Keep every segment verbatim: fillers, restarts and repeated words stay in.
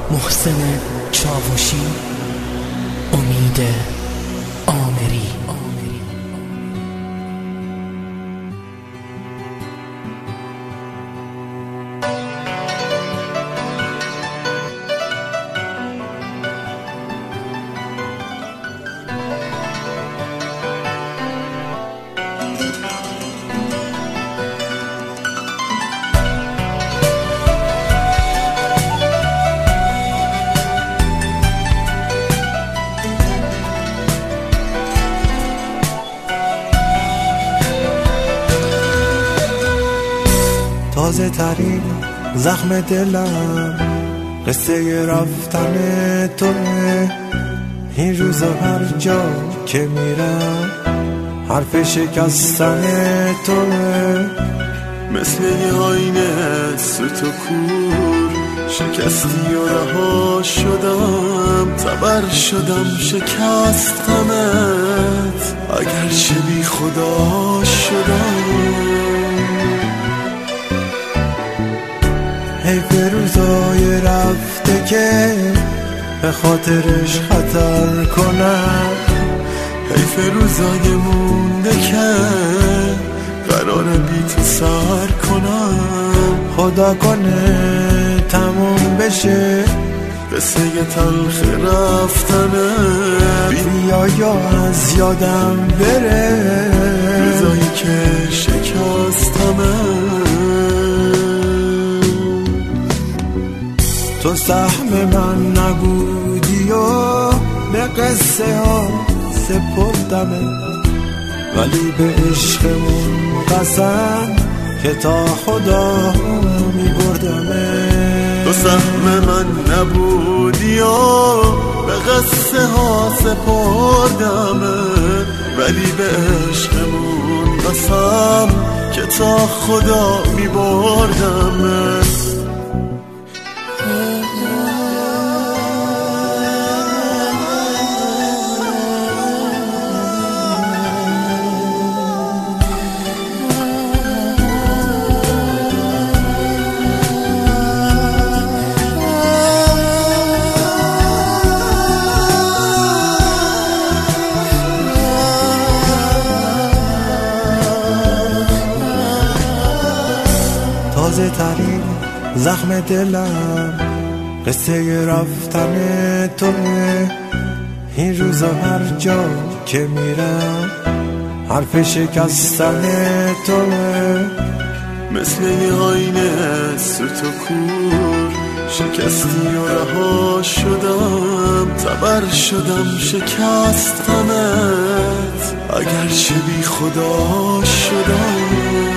محسن چاوشی، امید آمری. تازه ترین زخم دلم قصه رفتن توه. این روزا هر جا که میرم حرف شکستن توه. مثل یه آینه سوت و کور شکستی و رها شدم، تبر شدم شکستمت اگر چه بی خدا شدم. حیف روزای رفته که به خاطرش خطر کنم، حیف روزای مونده که قراره بی تو سر کنم. خدا کنه تموم بشه قصه تلخ رفتنه، بیا یا از یادم بره روزایی که شکستمه. تو سهم من نبودی و به قصه ها سپردمت، ولی به عشقمون قسم که تا خدا میبردمت. تو سهم من نبودی و به قصه ها سپردمت، ولی به عشقمون قسم که تا خدا میبردمت. تازه ترین زخم دلم قصه رفتن توه. این روزا هر جا که میرم حرف شکستن توه. مثل یه آینه سوت و کور شکستی و رها شدم، تبر شدم شکستمت اگر چه بی خدا شدم.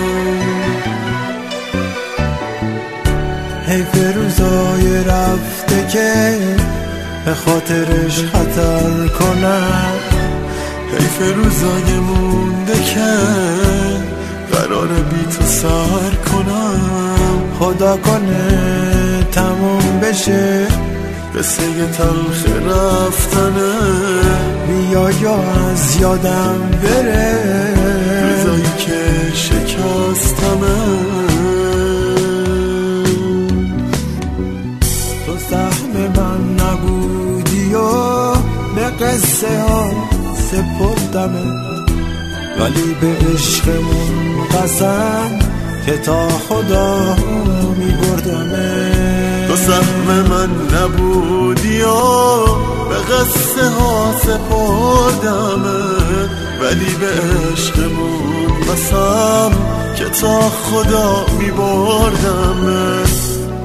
حیف روزای رفته که به خاطرش خطر کنم، حیف روزای مونده که قراره بی تو سر کنم. خدا کنه تموم بشه قصه تلخ رفتنه، بیا یا از یادم بره روزایی که شکستمه. سهم من نبودی و به قصه ها سپردمت، ولی به عشقمون قسم که تا خدا میبردمت. تو سهم من نبودی و به قصه ها سپردمت، ولی به عشقمون قسم که تا خدا میبردمت.